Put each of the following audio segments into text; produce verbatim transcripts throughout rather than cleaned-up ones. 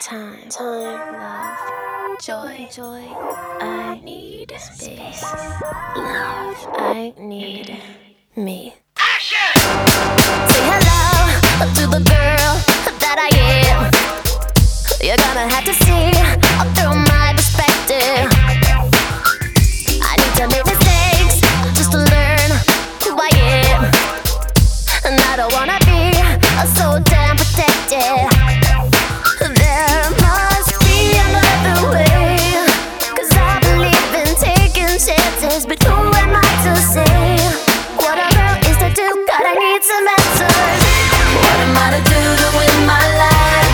Time, time, love, joy, joy. I need space. Love, I need me. Say hello to the girl that I am. You're gonna have to see through my perspective. I need to make mistakes just to learn who I am. And I don't wanna be so damn protected. There must be another way, 'cause I believe in taking chances. But who am I to say what a girl is to do? God, I need some answers. What am I to do to win my life?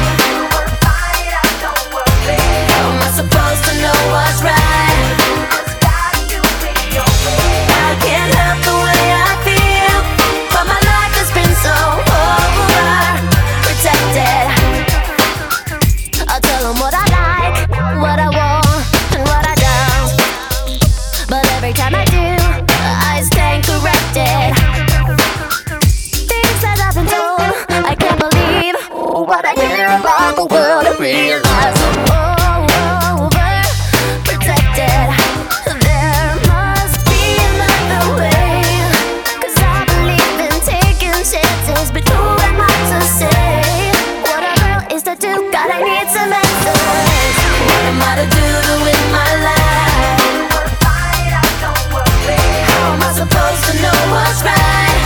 How am I supposed to know what's right? I can't help the way I feel, but my life has been so overprotected. I'll tell them what I like, what I want, and what I don't. But every time I do, I stand corrected. Things that I've been told, I can't believe what I hear about the world and realize I'm overprotected. There must be another way, 'cause I believe in taking chances. But who am I to say what a girl is to do? God, I need some answers. What am I to do to win my life? How am I supposed to know what's right?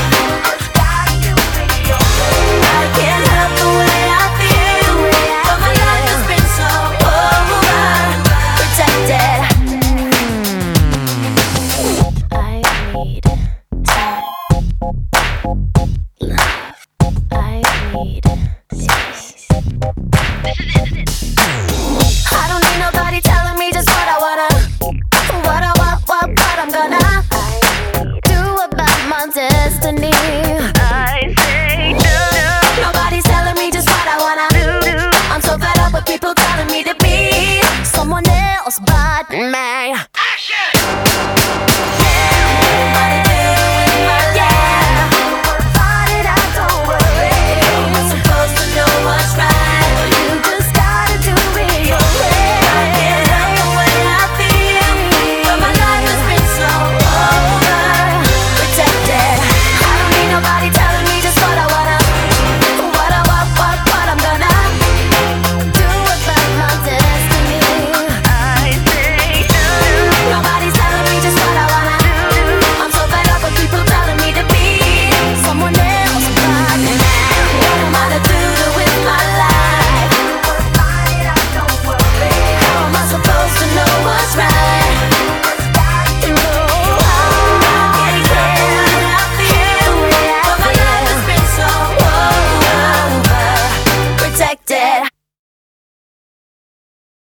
I can't help the way I feel, but my life has been so overprotected. I need time, love, I need